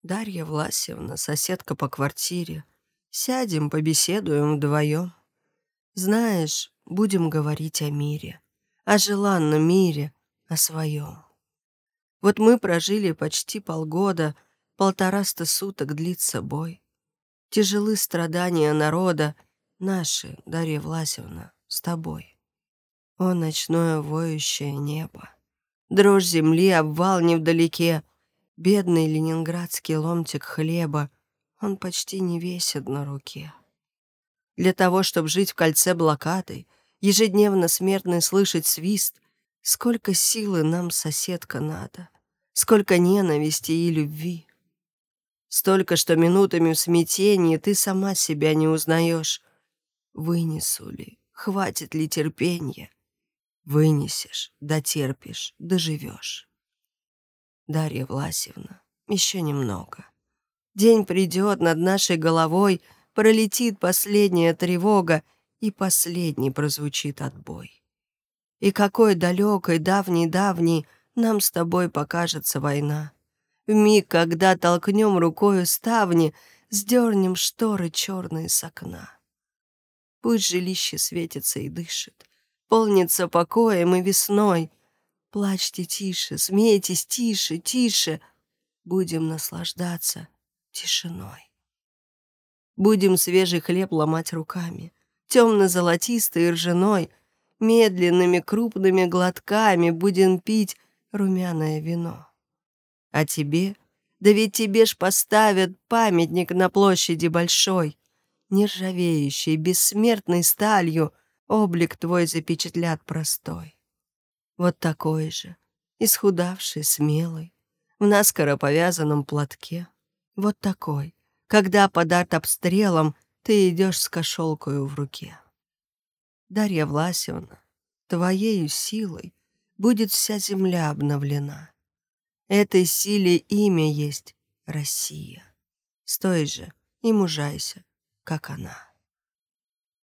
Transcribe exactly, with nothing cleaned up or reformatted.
Дарья Власьевна, соседка по квартире. Сядем, побеседуем вдвоем. Знаешь, будем говорить о мире, о желанном мире, о своем. Вот мы прожили почти полгода, полтораста суток длится бой. Тяжелы страдания народа, наши, Дарья Власьевна, с тобой. О, ночное воющее небо, дрожь земли, обвал невдалеке, бедный ленинградский ломтик хлеба, он почти не весит на руке. Для того, чтобы жить в кольце блокады, ежедневно смертный слышать свист, сколько силы нам, соседка, надо, сколько ненависти и любви. Столько, что минутами в смятении ты сама себя не узнаешь. Вынесу ли, хватит ли терпенья? Вынесешь, дотерпишь, доживешь. Дарья Власьевна, еще немного. День придет над нашей головой, пролетит последняя тревога, и последний прозвучит отбой. И какой далекой, давней-давней нам с тобой покажется война. В миг, когда толкнем рукою ставни, сдернем шторы черные с окна. Пусть жилище светится и дышит, полнится покоем и весной. Плачьте тише, смейтесь тише, тише, будем наслаждаться тишиной. Будем свежий хлеб ломать руками, темно-золотистый и ржаной, медленными крупными глотками будем пить румяное вино. А тебе, да ведь тебе ж поставят памятник на площади большой, нержавеющий, бессмертной сталью облик твой запечатлят простой. Вот такой же, исхудавший, смелый, в наскоро повязанном платке. Вот такой, когда под артобстрелом ты идешь с кошелкою в руке. Дарья Власьевна, твоею силой будет вся земля обновлена. Этой силе имя есть Россия. Стой же и мужайся, как она.